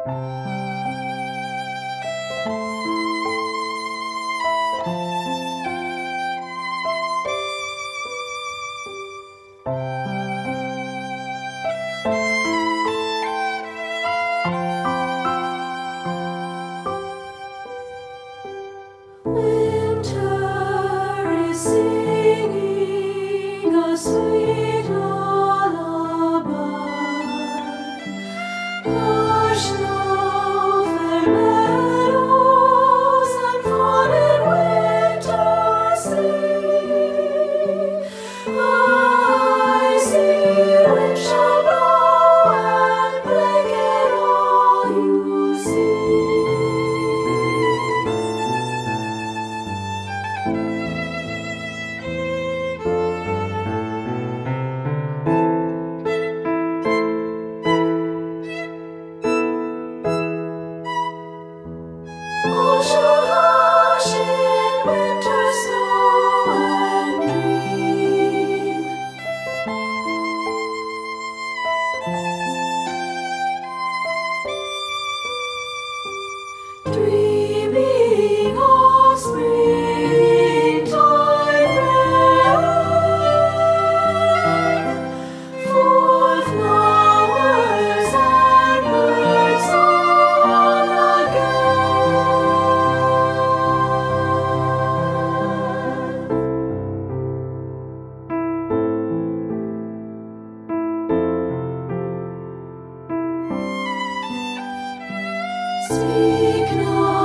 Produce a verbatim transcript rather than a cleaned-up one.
Winter is singing a sweet lullaby. Hush now, fair meadows, and fawn in winter sleep. I see wind shall blow and blanket all you see. Hush in winter snow and dream. Dreaming of springtime rain, full flowers and bird song again. Speak now.